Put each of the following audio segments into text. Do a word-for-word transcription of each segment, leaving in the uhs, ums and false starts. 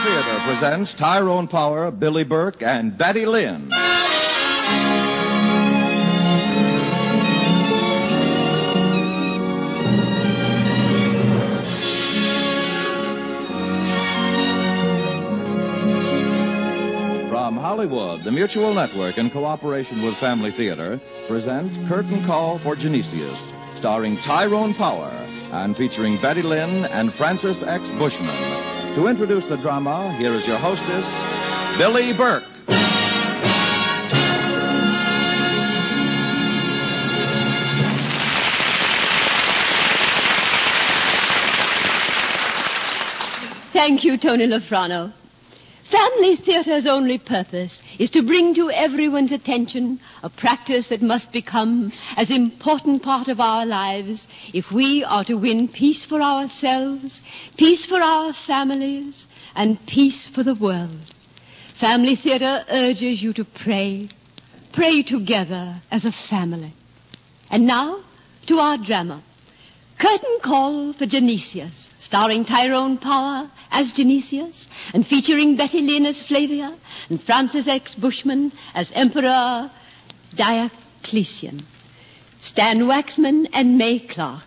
Theater presents Tyrone Power, Billy Burke, and Betty Lynn. From Hollywood, the Mutual Network, in cooperation with Family Theater, presents Curtain Call for Genesius, starring Tyrone Power and featuring Betty Lynn and Francis X. Bushman. To introduce the drama, here is your hostess, Billy Burke. Thank you, Tony Lafrano. Family Theatre's only purpose is to bring to everyone's attention a practice that must become as important part of our lives if we are to win peace for ourselves, peace for our families, and peace for the world. Family Theatre urges you to pray, pray together as a family. And now, to our drama. Curtain Call for Genesius, starring Tyrone Power as Genesius, and featuring Betty Lynn as Flavia, and Francis X. Bushman as Emperor Diocletian. Stan Waxman and May Clark.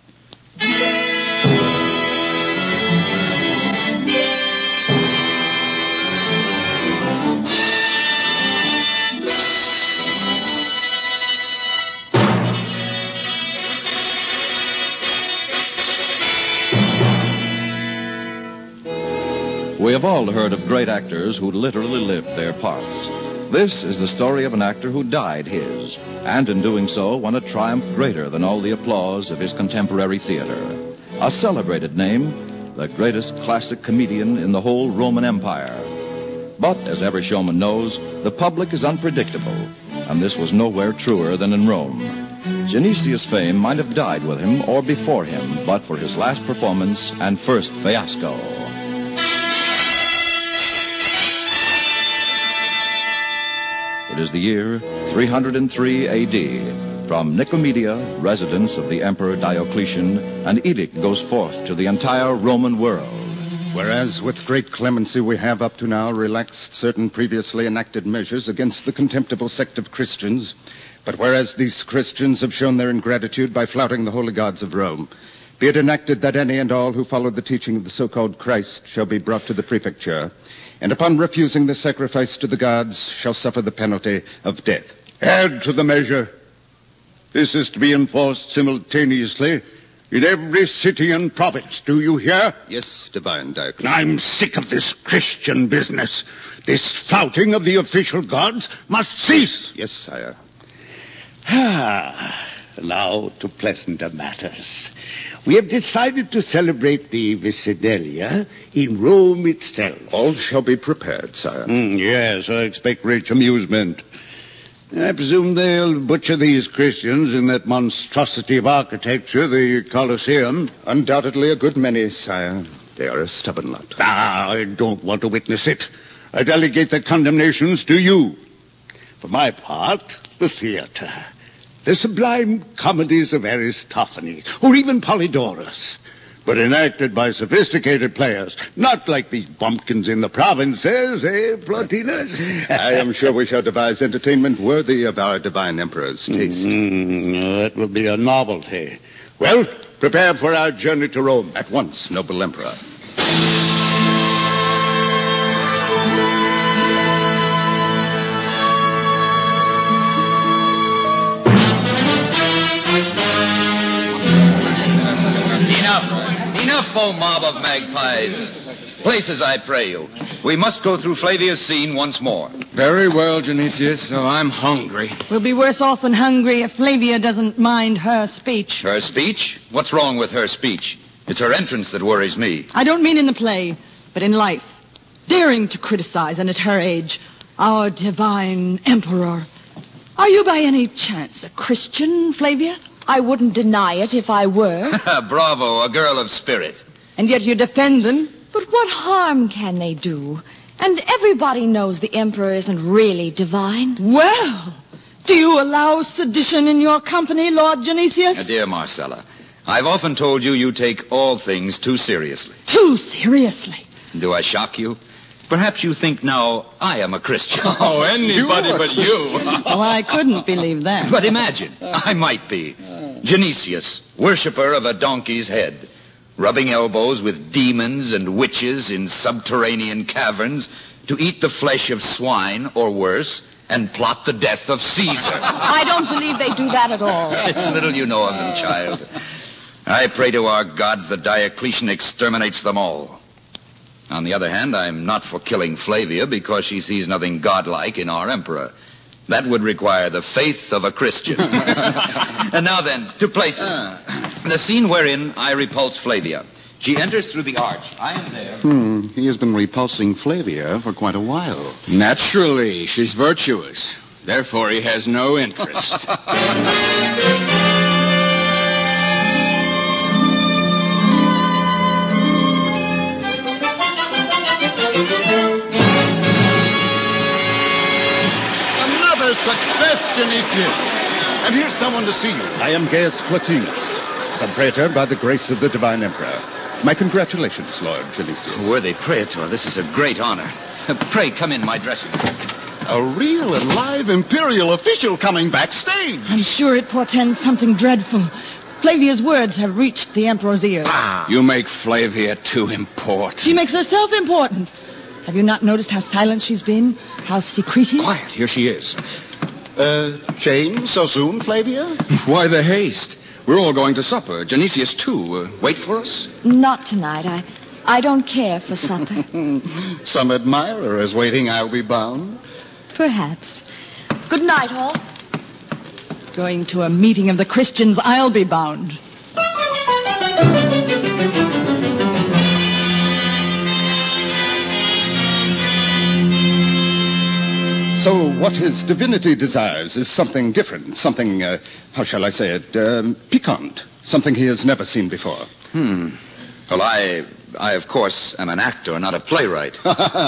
We have all heard of great actors who literally lived their parts. This is the story of an actor who died his, and in doing so won a triumph greater than all the applause of his contemporary theater. A celebrated name, the greatest classic comedian in the whole Roman Empire. But, as every showman knows, the public is unpredictable, and this was nowhere truer than in Rome. Genesius' fame might have died with him or before him, but for his last performance and first fiasco. It is the year three hundred three A D. From Nicomedia, residence of the Emperor Diocletian, an edict goes forth to the entire Roman world. Whereas with great clemency we have up to now relaxed certain previously enacted measures against the contemptible sect of Christians, but whereas these Christians have shown their ingratitude by flouting the holy gods of Rome, be it enacted that any and all who follow the teaching of the so-called Christ shall be brought to the prefecture, and upon refusing the sacrifice to the gods shall suffer the penalty of death. Add to the measure. This is to be enforced simultaneously in every city and province. Do you hear? Yes, divine Diocletian. I'm sick of this Christian business. This flouting of the official gods must cease. Yes, sire. Ah, now to pleasanter matters. We have decided to celebrate the Visidelia in Rome itself. All shall be prepared, sire. Mm, yes, I expect rich amusement. I presume they'll butcher these Christians in that monstrosity of architecture, the Colosseum. Undoubtedly a good many, sire. They are a stubborn lot. Ah, I don't want to witness it. I delegate the condemnations to you. For my part, the theater. The sublime comedies of Aristophanes, or even Polydorus, but enacted by sophisticated players, not like these bumpkins in the provinces, eh, Plotinus? I am sure we shall devise entertainment worthy of our divine emperor's taste. Mm, that will be a novelty. Well, prepare for our journey to Rome. At once, noble emperor. Enough, O mob of magpies. Places, I pray you. We must go through Flavia's scene once more. Very well, Genesius. Oh, I'm hungry. We'll be worse off than hungry if Flavia doesn't mind her speech. Her speech? What's wrong with her speech? It's her entrance that worries me. I don't mean in the play, but in life. Daring to criticize, and at her age, our divine emperor. Are you by any chance a Christian, Flavia? I wouldn't deny it if I were. Bravo, a girl of spirit. And yet you defend them. But what harm can they do? And everybody knows the emperor isn't really divine. Well, do you allow sedition in your company, Lord Genesius? Uh, dear Marcella, I've often told you you take all things too seriously. Too seriously? Do I shock you? Perhaps you think now I am a Christian. Oh, anybody You are but you. Well, I couldn't believe that. But imagine, I might be. Genesius, worshipper of a donkey's head, rubbing elbows with demons and witches in subterranean caverns to eat the flesh of swine, or worse, and plot the death of Caesar. I don't believe they do that at all. It's little you know of them, child. I pray to our gods that Diocletian exterminates them all. On the other hand, I'm not for killing Flavia because she sees nothing godlike in our emperor. That would require the faith of a Christian. And now then, to places. The scene wherein I repulse Flavia. She enters through the arch. I am there. Hmm, he has been repulsing Flavia for quite a while. Naturally, she's virtuous. Therefore, he has no interest. Another success, Genesius. And here's someone to see you. I am Gaius Plotinus, sub-praetor by the grace of the divine emperor. My congratulations, Lord Genesius. Worthy praetor, this is a great honor. Pray come in my dressing room. A real and live imperial official coming backstage. I'm sure it portends something dreadful. Flavia's words have reached the Emperor's ears. Ah, you make Flavia too important. She makes herself important. Have you not noticed how silent she's been? How secretive? Quiet, here she is. Uh, change so soon, Flavia? Why the haste? We're all going to supper. Genesius, too. Uh, wait for us? Not tonight. I, I don't care for supper. Some admirer is waiting, I'll be bound. Perhaps. Good night, all. Going to a meeting of the Christians, I'll be bound. So what his divinity desires is something different, something, uh, how shall I say it, um, piquant, something he has never seen before. Hmm. Well, I, I, of course, am an actor, not a playwright.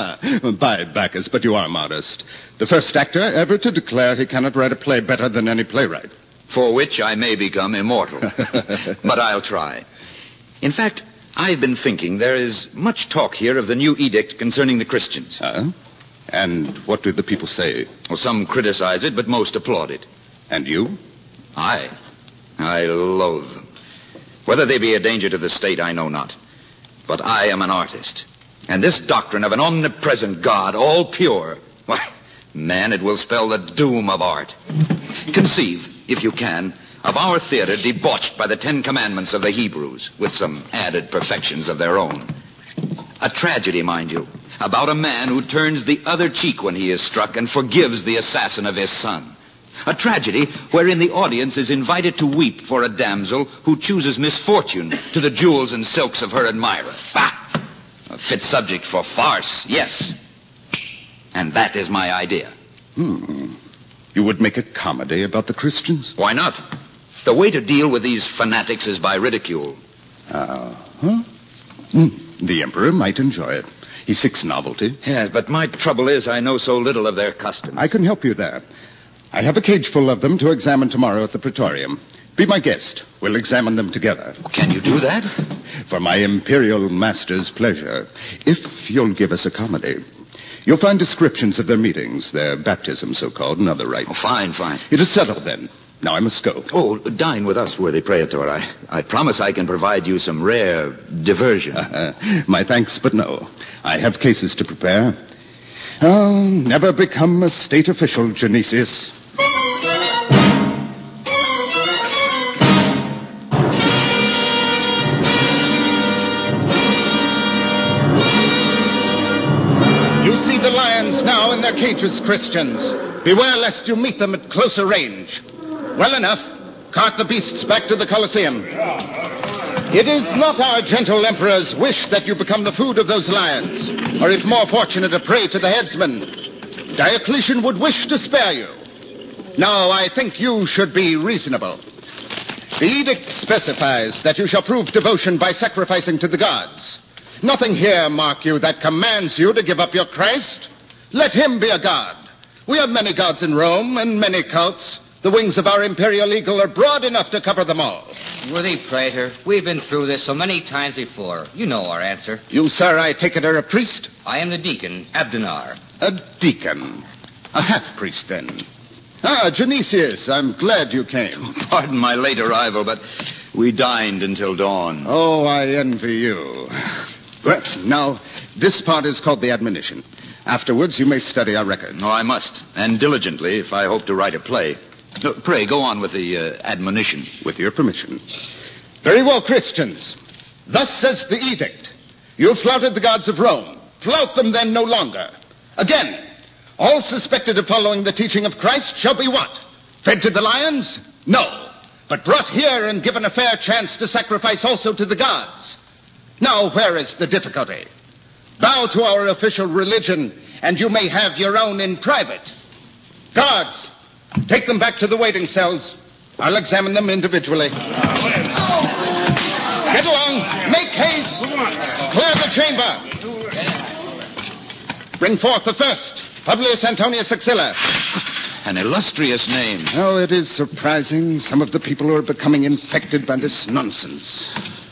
By Bacchus, but you are modest. The first actor ever to declare he cannot write a play better than any playwright. For which I may become immortal. But I'll try. In fact, I've been thinking there is much talk here of the new edict concerning the Christians. Huh? And what do the people say? Well, some criticize it, but most applaud it. And you? I? I loathe them. Whether they be a danger to the state, I know not. But I am an artist. And this doctrine of an omnipresent God, all pure, why, man, it will spell the doom of art. Conceive, if you can, of our theater debauched by the Ten Commandments of the Hebrews, with some added perfections of their own. A tragedy, mind you, about a man who turns the other cheek when he is struck and forgives the assassin of his son. A tragedy wherein the audience is invited to weep for a damsel who chooses misfortune to the jewels and silks of her admirer. Bah! A fit subject for farce, yes. And that is my idea. Hmm. You would make a comedy about the Christians? Why not? The way to deal with these fanatics is by ridicule. Uh-huh. Mm, the Emperor might enjoy it. He seeks novelty. Yes, but my trouble is I know so little of their customs. I can help you there. I have a cage full of them to examine tomorrow at the Praetorium. Be my guest. We'll examine them together. Can you do that? For my imperial master's pleasure. If you'll give us a comedy. You'll find descriptions of their meetings, their baptisms, so-called, and other rites. Oh, fine, fine. It is settled, then. Now I must go. Oh, dine with us, worthy praetor. I, I promise I can provide you some rare diversion. Uh, my thanks, but no. I have cases to prepare. Oh, never become a state official, Genesius. You see the lions now in their cages, Christians. Beware lest you meet them at closer range. Well enough. Cart the beasts back to the Colosseum. It is not our gentle emperor's wish that you become the food of those lions, or if more fortunate, a prey to the headsmen. Diocletian would wish to spare you. Now, I think you should be reasonable. The edict specifies that you shall prove devotion by sacrificing to the gods. Nothing here, mark you, that commands you to give up your Christ. Let him be a god. We have many gods in Rome and many cults. The wings of our imperial eagle are broad enough to cover them all. Worthy praetor, we've been through this so many times before. You know our answer. You, sir, I take it, are a priest? I am the deacon, Abdinar. A deacon. A half-priest, then. Ah, Genesius, I'm glad you came. Pardon my late arrival, but we dined until dawn. Oh, I envy you. Well, now, this part is called the admonition. Afterwards, you may study our record. Oh, I must, and diligently, if I hope to write a play. Uh, pray, go on with the uh, admonition. With your permission. Very well, Christians. Thus says the edict. You flouted the gods of Rome. Flout them then no longer. Again, all suspected of following the teaching of Christ shall be what? Fed to the lions? No. But brought here and given a fair chance to sacrifice also to the gods. Now, where is the difficulty? Bow to our official religion, and you may have your own in private. Guards, take them back to the waiting cells. I'll examine them individually. Get along. Make haste. Clear the chamber. Bring forth the first, Publius Antonius Axilla. An illustrious name. Oh, it is surprising. Some of the people are becoming infected by this nonsense.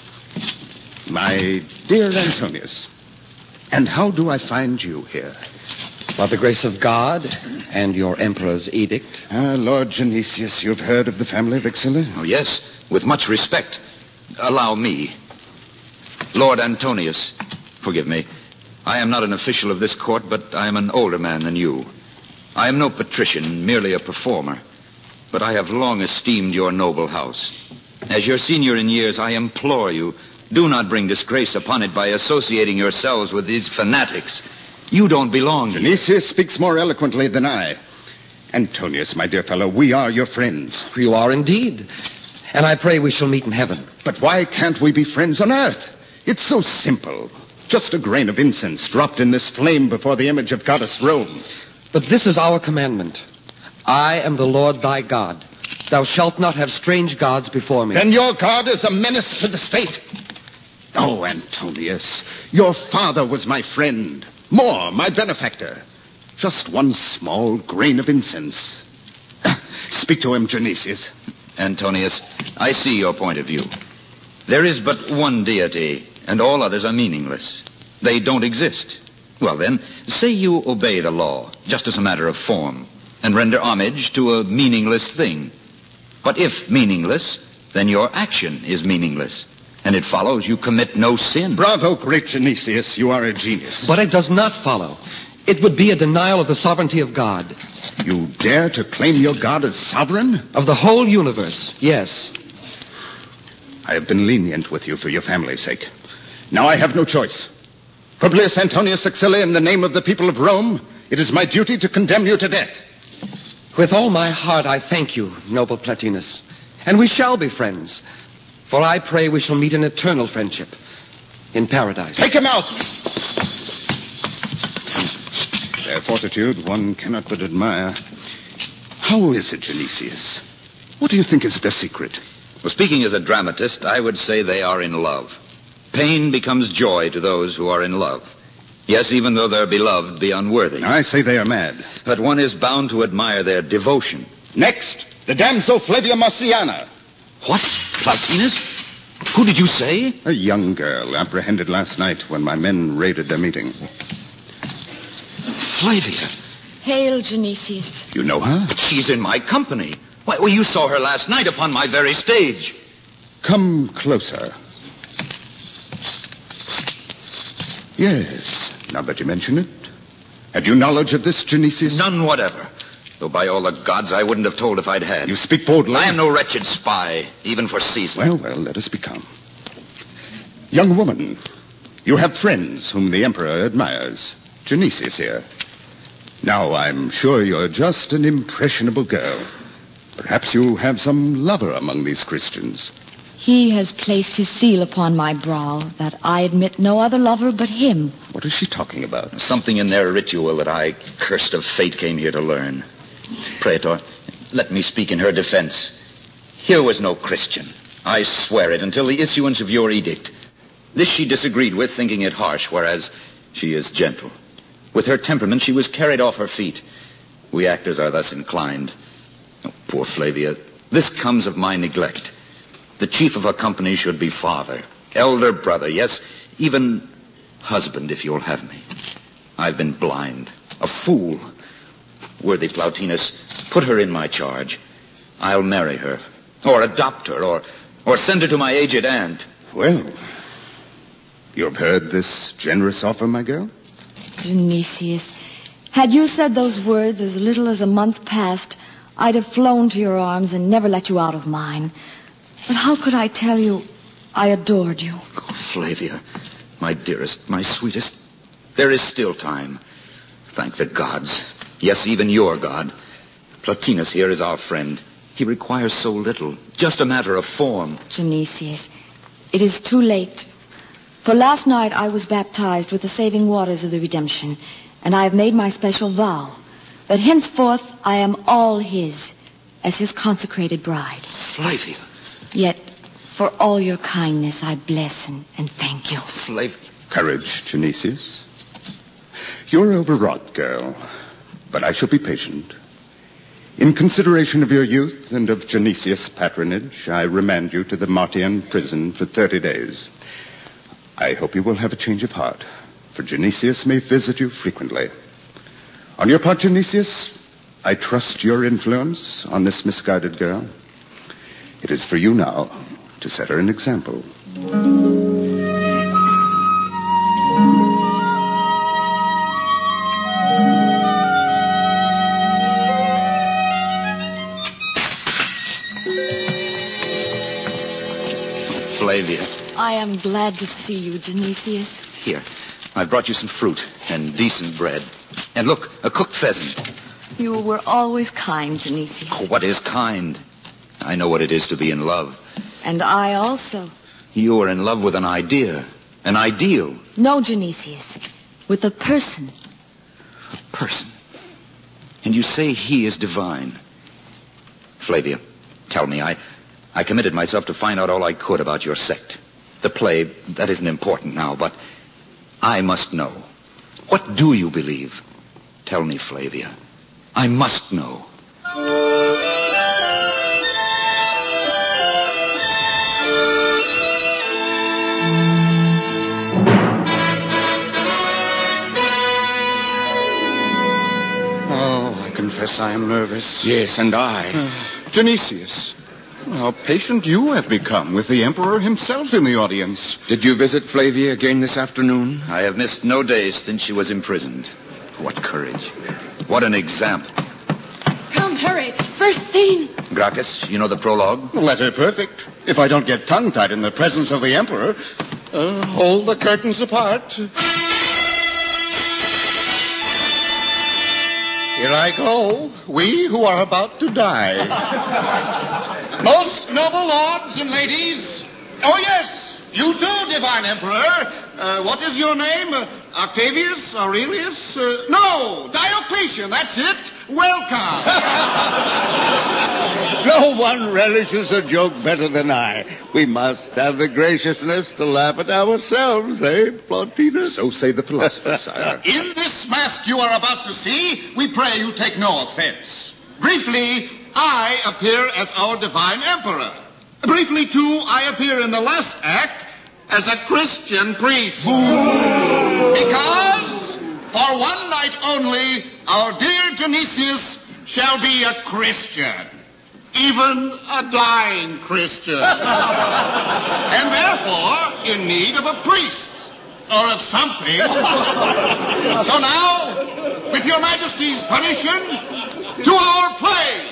My dear Antonius, and how do I find you here? By the grace of God and your emperor's edict. Ah, Lord Genesius, you've heard of the family of Axilla? Oh, yes, with much respect. Allow me. Lord Antonius, forgive me. I am not an official of this court, but I am an older man than you. I am no patrician, merely a performer. But I have long esteemed your noble house. As your senior in years, I implore you, do not bring disgrace upon it by associating yourselves with these fanatics. You don't belong here. Genesius speaks more eloquently than I. Antonius, my dear fellow, we are your friends. You are indeed. And I pray we shall meet in heaven. But why can't we be friends on earth? It's so simple. Just a grain of incense dropped in this flame before the image of goddess Rome. But this is our commandment. I am the Lord thy God. Thou shalt not have strange gods before me. Then your God is a menace to the state. Oh, Antonius, your father was my friend. More, my benefactor. Just one small grain of incense. Speak to him, Genesius. Antonius, I see your point of view. There is but one deity, and all others are meaningless. They don't exist. Well, then, say you obey the law, just as a matter of form, and render homage to a meaningless thing. But if meaningless, then your action is meaningless. And it follows you commit no sin. Bravo, great Genesius. You are a genius. But it does not follow. It would be a denial of the sovereignty of God. You dare to claim your God as sovereign? Of the whole universe, yes. I have been lenient with you for your family's sake. Now I have no choice. Publius Antonius Axilla, in the name of the people of Rome, it is my duty to condemn you to death. With all my heart I thank you, noble Plotinus. And we shall be friends. For I pray we shall meet in eternal friendship. In paradise. Take him out! Their fortitude one cannot but admire. How is it, Genesius? What do you think is their secret? Well, speaking as a dramatist, I would say they are in love. Pain becomes joy to those who are in love. Yes, even though their beloved be unworthy. I say they are mad. But one is bound to admire their devotion. Next, the damsel Flavia Marciana. What? Plotinus? Who did you say? A young girl apprehended last night when my men raided their meeting. Flavia. Hail, Genesius. You know her? But she's in my company. Why, well, you saw her last night upon my very stage. Come closer. Yes, now that you mention it. Had you knowledge of this, Genesius? None whatever. Though by all the gods, I wouldn't have told if I'd had. You speak boldly. I am no wretched spy, even for Caesar. Well, well, let us be calm. Young woman, you have friends whom the emperor admires. Genesius here. Now, I'm sure you're just an impressionable girl. Perhaps you have some lover among these Christians. He has placed his seal upon my brow that I admit no other lover but him. What is she talking about? Something in their ritual that I, cursed of fate, came here to learn. Praetor, let me speak in her defense. Here was no Christian. I swear it until the issuance of your edict. This she disagreed with, thinking it harsh, whereas she is gentle. With her temperament, she was carried off her feet. We actors are thus inclined. Oh, poor Flavia, this comes of my neglect. The chief of a company should be father, elder brother, yes, even husband, if you'll have me. I've been blind, a fool. Worthy Plotinus, put her in my charge. I'll marry her, or adopt her, or, or send her to my aged aunt. Well, you've heard this generous offer, my girl? Genesius, had you said those words as little as a month past, I'd have flown to your arms and never let you out of mine. But how could I tell you I adored you? Oh, Flavia, my dearest, my sweetest, there is still time. Thank the gods. Yes, even your God. Plotinus here is our friend. He requires so little. Just a matter of form. Genesius, it is too late. For last night I was baptized with the saving waters of the redemption, and I have made my special vow that henceforth I am all his as his consecrated bride. Flavia. Yet, for all your kindness, I bless and, and thank you. Flavia. Courage, Genesius. You're overwrought, girl, but I shall be patient. In consideration of your youth and of Genesius' patronage, I remand you to the Martian prison for thirty days. I hope you will have a change of heart, for Genesius may visit you frequently. On your part, Genesius, I trust your influence on this misguided girl. It is for you now to set her an example. Flavia. I am glad to see you, Genesius. Here, I brought you some fruit and decent bread. And look, a cooked pheasant. You were always kind, Genesius. Oh, what is kind? I know what it is to be in love. And I also. You are in love with an idea, an ideal. No, Genesius, with a person. A person? And you say he is divine. Flavia, tell me, I, I committed myself to find out all I could about your sect. The play, that isn't important now, but I must know. What do you believe? Tell me, Flavia. I must know. Confess I am nervous. Yes, and I. Uh, Genesius, how patient you have become with the Emperor himself in the audience. Did you visit Flavia again this afternoon? I have missed no days since she was imprisoned. What courage. What an example. Come, hurry. First scene. Gracchus, you know the prologue? Letter perfect. If I don't get tongue-tied in the presence of the Emperor, uh, hold the curtains apart. Here I go, we who are about to die. Most noble lords and ladies. Oh, yes, you too, divine emperor. Uh, what is your name? Uh, Octavius? Aurelius? Uh, no, Diocletian, that's it. Welcome. No one relishes a joke better than I. We must have the graciousness to laugh at ourselves, eh, Plotinus? So say the philosophers, sire. In this mask you are about to see, we pray you take no offense. Briefly, I appear as our divine emperor. Briefly, too, I appear in the last act as a Christian priest. Because, for one night only, our dear Genesius shall be a Christian. Even a dying Christian. And therefore, in need of a priest. Or of something. So now, with your Majesty's permission, to our play.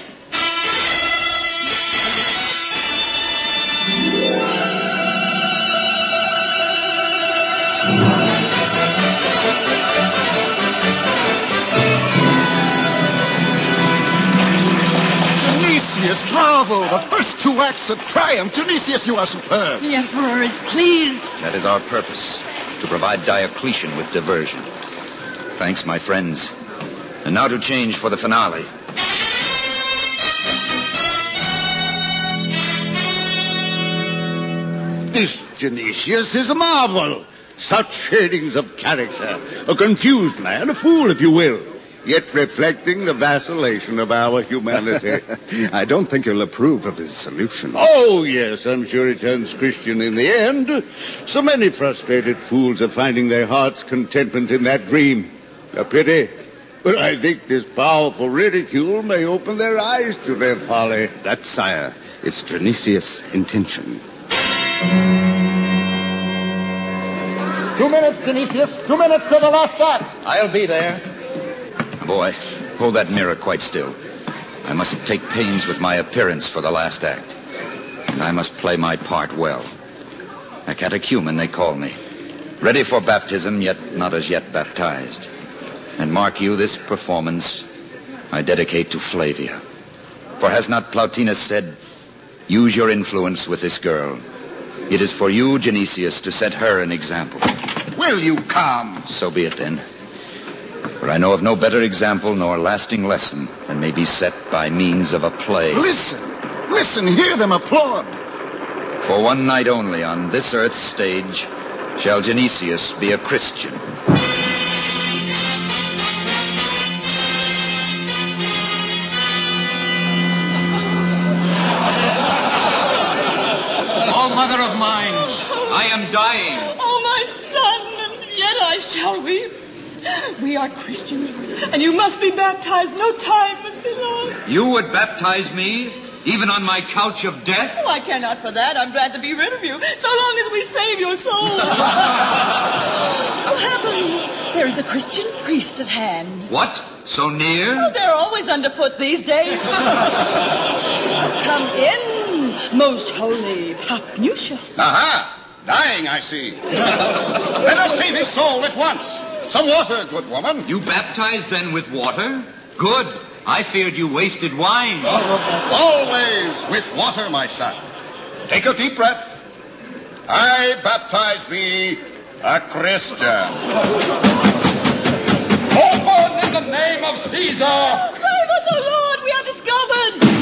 Genesius, bravo! The first two acts of triumph. Genesius, you are superb. The Emperor is pleased. That is our purpose, to provide Diocletian with diversion. Thanks, my friends. And now to change for the finale. This Genesius is a marvel. Such shadings of character. A confused man, a fool, if you will. yet reflecting the vacillation of our humanity. I don't think you'll approve of his solution. Oh, yes, I'm sure he turns Christian in the end. So many frustrated fools are finding their heart's contentment in that dream. A pity. But I think this powerful ridicule may open their eyes to their folly. That, sire, is Genesius' intention. Two minutes, Genesius. Two minutes to the last act. I'll be there. Boy, hold that mirror quite still. I must take pains with my appearance for the last act. And I must play my part well. A catechumen, they call me. Ready for baptism, yet not as yet baptized. And mark you, this performance I dedicate to Flavia. For has not Plotinus said, use your influence with this girl. It is for you, Genesius, to set her an example. Will you come? So be it then. For I know of no better example nor lasting lesson than may be set by means of a play. Listen, listen, hear them applaud. For one night only on this earth's stage shall Genesius be a Christian. Mother of mine, I am dying. Oh, my son, and yet I shall weep. We are Christians, and you must be baptized. No time must be lost. You would baptize me, even on my couch of death? Oh, I care not for that. I'm glad to be rid of you, so long as we save your soul. Oh, happily, there is a Christian priest at hand. What? So near? Oh, they're always underfoot these days. Come in, most holy Paphnutius. Aha! Dying, I see. Let us save his soul at once. Some water, good woman. You baptized then with water? Good. I feared you wasted wine. Always with water, my son. Take a deep breath. I baptize thee a Christian. Open in the name of Caesar. Oh, save us, O Lord. We are discovered.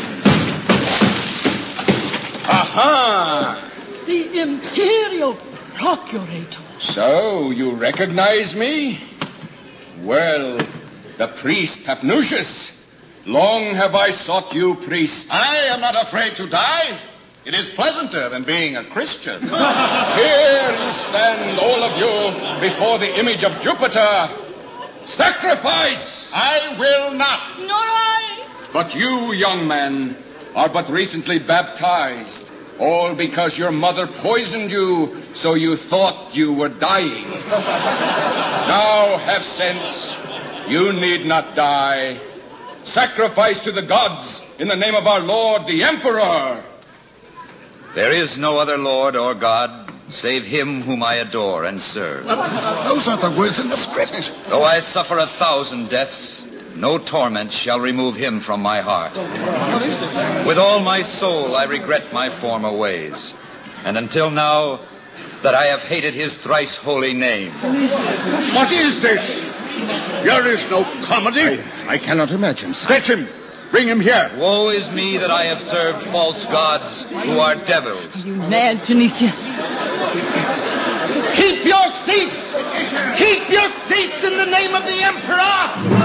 Aha! The imperial procurator. So, you recognize me? Well, the priest Paphnutius. Long have I sought you, priest. I am not afraid to die. It is pleasanter than being a Christian. Here you stand, all of you, before the image of Jupiter. Sacrifice! I will not. Nor I. But you, young man, are but recently baptized. All because your mother poisoned you, so you thought you were dying. Now have sense. You need not die. Sacrifice to the gods in the name of our Lord, the Emperor. There is no other Lord or God save him whom I adore and serve. Those are the words in the script. Though I suffer a thousand deaths, no torment shall remove him from my heart. With all my soul I regret my former ways, and until now that I have hated his thrice holy name. What is this? There is no comedy. I, I cannot imagine, sir. Fetch him. Bring him here. Woe is me that I have served false gods who are devils. Are you mad, Genesius? Keep your seats. Keep your seats in the name of the Emperor.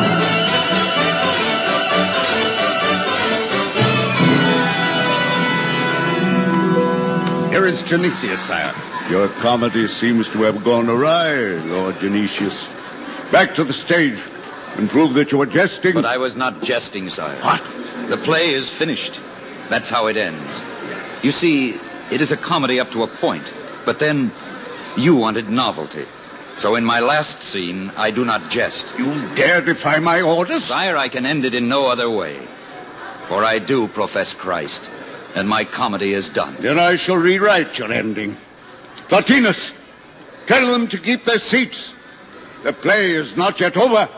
Here is Genesius, sire. Your comedy seems to have gone awry, Lord Genesius. Back to the stage and prove that you are jesting. But I was not jesting, sire. What? The play is finished. That's how it ends. You see, it is a comedy up to a point, but then you wanted novelty. So in my last scene, I do not jest. You dare defy my orders? Sire, I can end it in no other way. For I do profess Christ, and my comedy is done. Then I shall rewrite your ending. Plotinus, tell them to keep their seats. The play is not yet over.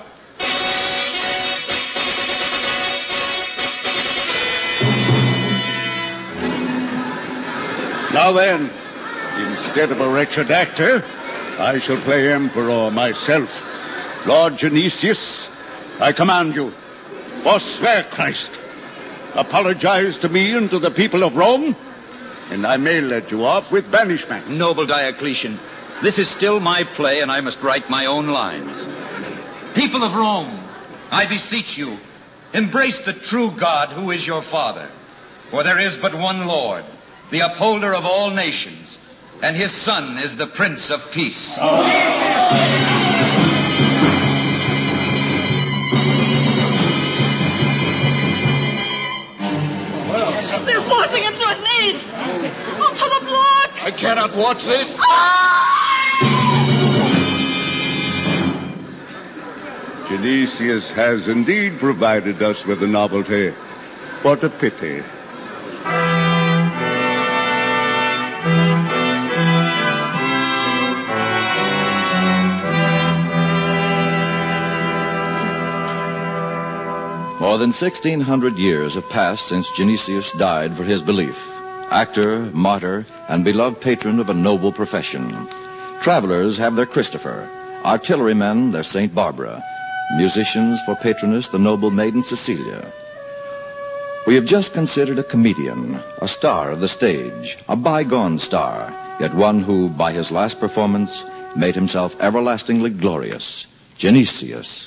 Now then, instead of a wretched actor, I shall play Emperor myself. Lord Genesius, I command you, forswear Christ. Apologize to me and to the people of Rome, and I may let you off with banishment. Noble Diocletian, this is still my play, and I must write my own lines. People of Rome, I beseech you, embrace the true God who is your Father. For there is but one Lord, the upholder of all nations, and his Son is the Prince of Peace. They're forcing him to his knees. Oh, to the block. I cannot watch this. Genesius has indeed provided us with a novelty. What a pity. More than sixteen hundred years have passed since Genesius died for his belief. Actor, martyr, and beloved patron of a noble profession. Travelers have their Christopher, artillerymen their Saint Barbara, musicians for patroness the noble maiden Cecilia. We have just considered a comedian, a star of the stage, a bygone star, yet one who, by his last performance, made himself everlastingly glorious, Genesius.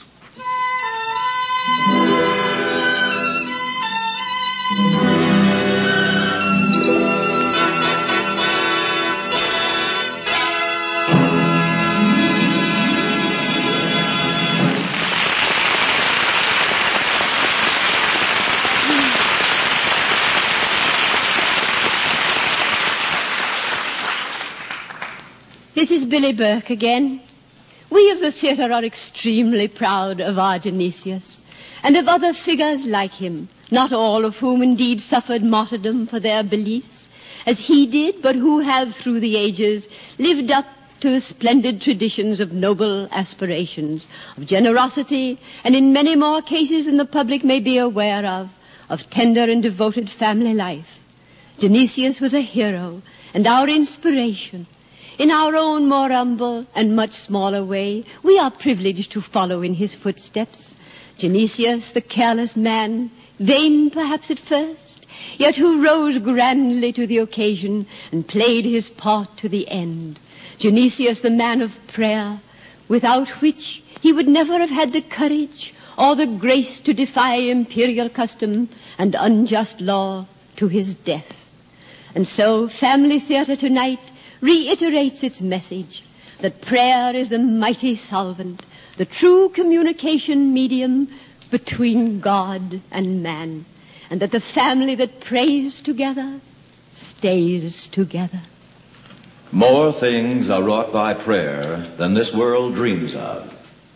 This is Billy Burke again. We of the theatre are extremely proud of our Genesius and of other figures like him, not all of whom indeed suffered martyrdom for their beliefs, as he did, but who have through the ages lived up to splendid traditions of noble aspirations, of generosity, and in many more cases than the public may be aware of, of tender and devoted family life. Genesius was a hero and our inspiration. In our own more humble and much smaller way, we are privileged to follow in his footsteps. Genesius, the careless man, vain perhaps at first, yet who rose grandly to the occasion and played his part to the end. Genesius, the man of prayer, without which he would never have had the courage or the grace to defy imperial custom and unjust law to his death. And so, Family Theatre tonight reiterates its message that prayer is the mighty solvent, the true communication medium between God and man, and that the family that prays together stays together. More things are wrought by prayer than this world dreams of.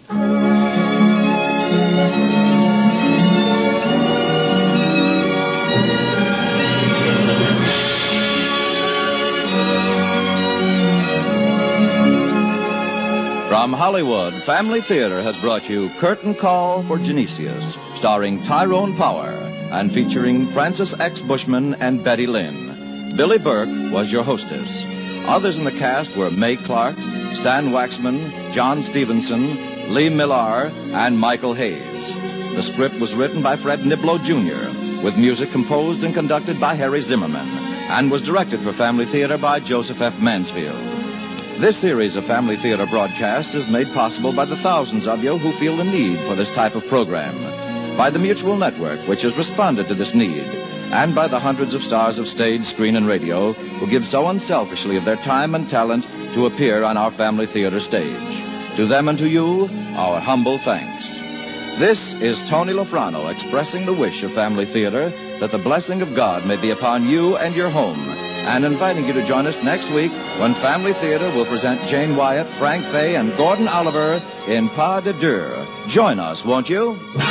From Hollywood, Family Theater has brought you Curtain Call for Genesius, starring Tyrone Power and featuring Francis X. Bushman and Betty Lynn. Billy Burke was your hostess. Others in the cast were May Clark, Stan Waxman, John Stevenson, Lee Millar, and Michael Hayes. The script was written by Fred Niblo Junior, with music composed and conducted by Harry Zimmerman, and was directed for Family Theater by Joseph F. Mansfield. This series of Family Theater broadcasts is made possible by the thousands of you who feel the need for this type of program, by the Mutual Network, which has responded to this need, and by the hundreds of stars of stage, screen, and radio who give so unselfishly of their time and talent to appear on our Family Theater stage. To them and to you, our humble thanks. This is Tony Lofrano expressing the wish of Family Theater that the blessing of God may be upon you and your home, and inviting you to join us next week when Family Theater will present Jane Wyatt, Frank Fay, and Gordon Oliver in Pas de Deux. Join us, won't you?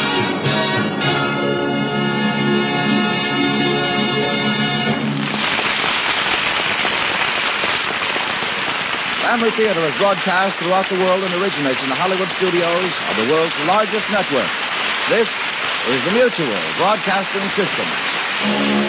Family Theater is broadcast throughout the world and originates in the Hollywood studios of the world's largest network. This is the Mutual Broadcasting System.